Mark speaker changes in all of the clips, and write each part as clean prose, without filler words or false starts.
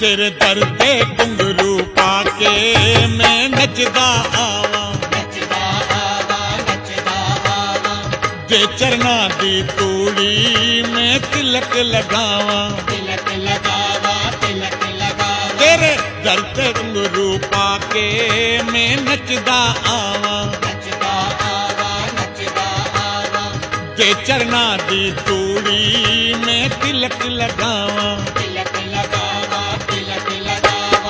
Speaker 1: तेरे दर ते घुंघरू पाके मैं नचदा आवा,
Speaker 2: नचदा आवा, नचदा आवा।
Speaker 1: जे चरना दी तूड़ी मैं तिलक लगावा,
Speaker 2: तिलक लगावा, तिलक लगावा।
Speaker 1: तेरे दर ते घुंघरू पाके मैं नचदा आवा,
Speaker 2: नचदा आवा, नचदा आवा।
Speaker 1: जे चरना दी तूड़ी मैं तिलक लगावा।
Speaker 2: तिलक लगावा, तिलक लगावा।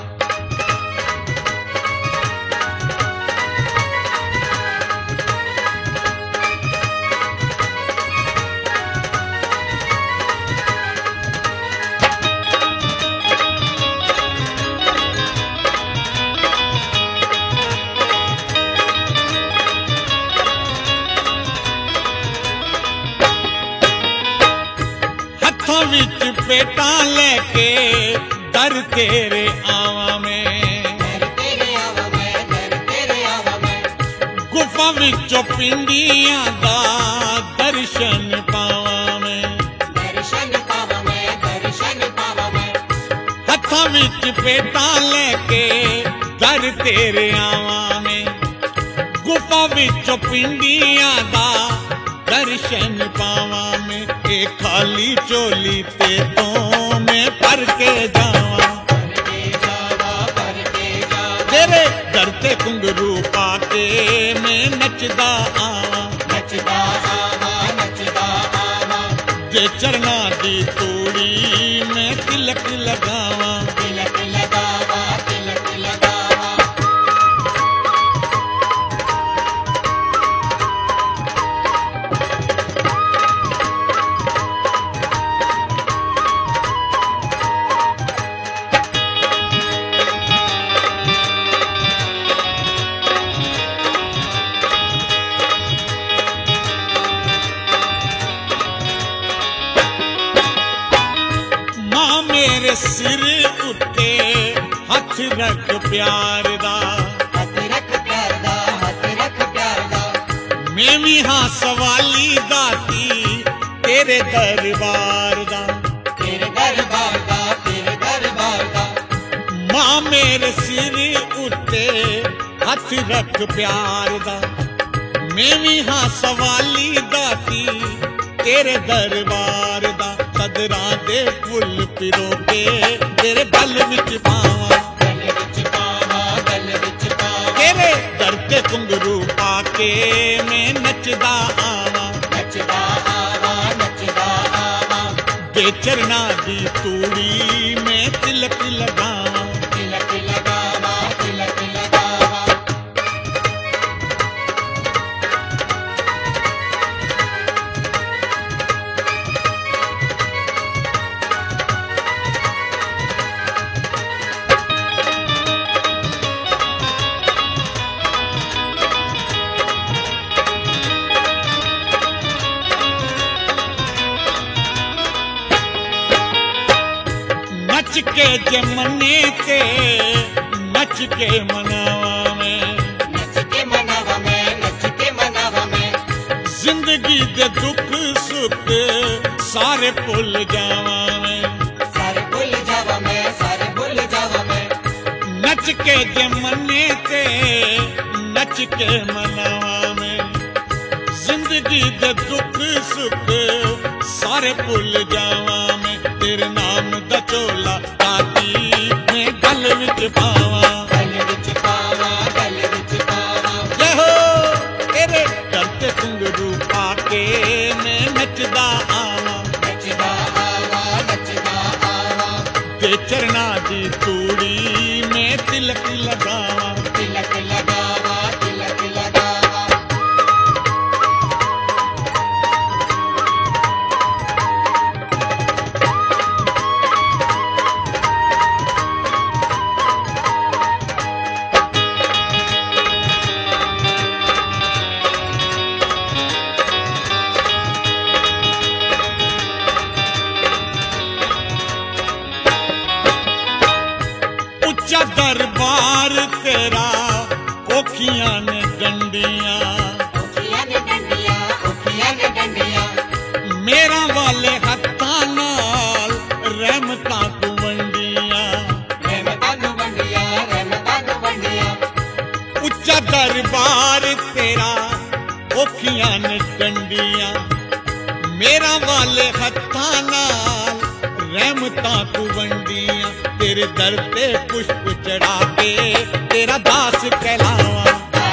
Speaker 1: हथों विच पेटा लेके दर तेरे आवा मैं,
Speaker 2: दर तेरे आवा मैं, दर तेरे आवा मैं।
Speaker 1: गुफा विचों पिंडियां दा दर्शन पावा मैं,
Speaker 2: दर्शन पावा मैं, दर्शन पावा मैं।
Speaker 1: हथों विच पेटा लेके दर तेरे आवा मैं, गुफा विचों पिंडियां दा दर्शन पावा मैं। ए खाली चोली ते तो मैं भर के जावा,
Speaker 2: भर के जावा, भर के जावा।
Speaker 1: तेरे दर ते घुंघरू पाके मैं नचदा आवा,
Speaker 2: नचदा आवा, नचदा आवा।
Speaker 1: जे चरना दी तूड़ी मैं तिलक लगावा।
Speaker 2: तिलक लगावा, तिलक लगावा।
Speaker 1: मां मेरे सिर उत्ते हथ रख प्यार दा,
Speaker 2: हथ रख प्यार दा, हथ रख प्यार दा।
Speaker 1: मैं भी हां सवाली दाती तेरे दरबार दा।
Speaker 2: तेरे दरबार दा, तेरे दरबार दा।
Speaker 1: मां मेरे सिर उत्ते हथ रख प्यार दा, मैं भी हां सवाली दाती तेरे दरबार दा। सदरा दे फुल पिरो के तेरे गल विच पावा,
Speaker 2: गल विच पावा, गल विच पावा।
Speaker 1: तेरे दर ते घुंघरू पाके मैं नचदा आवा,
Speaker 2: नचदा आवा, नचदा आवा।
Speaker 1: जे चरना दी तूड़ी मैं तिलक लगावा।
Speaker 2: तिलक लगावा, तिलक लगावा।
Speaker 1: नच के जमने ते नच के मनावा मैं,
Speaker 2: नच के मनावा मैं, नच के मनावा मैं।
Speaker 1: जिंदगी दे दुख सुख सारे भुल जावा मैं,
Speaker 2: सारे भुल जावा मैं, सारे भुल जावा मैं।
Speaker 1: नच के जमने ते नच के मनावा मैं, जिंदगी दे दुख सुख सारे भुल जावा मैं। तेरे नाम दा चोला ताती मैं गल विच पावा,
Speaker 2: गल विच पावा, गल विच पावा।
Speaker 1: जय हो तेरे दर ते घुंघरू पाके मैं नचदा आवा,
Speaker 2: नचदा आवा, नचदा आवा।
Speaker 1: जे चरना दी तूड़ी मैं तिलक लगावा।
Speaker 2: तिलक लगावा, तिलक लगावा।
Speaker 1: दरबार तेरा औखियां ने डंडियां मेरा वाले हत्थां नाल रहमतां तू वंडियां तेरे दर ते पुष्प चढ़ा के तेरा दास कहलावा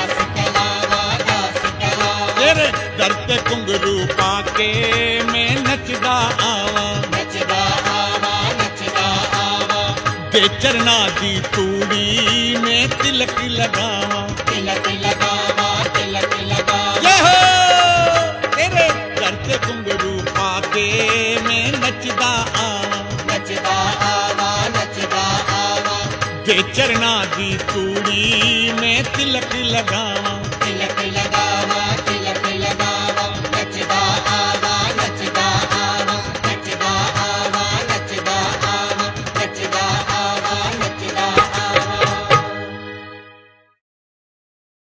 Speaker 1: तेरे दर ते घुंघरू पाके मैं नचदा आवा दे चरना दी तूड़ी में तिलक लगावा ये हो तेरे दर ते घुंघरू पाके मैं नचदा आवा दे चरना दी तूड़ी में तिलक लगावा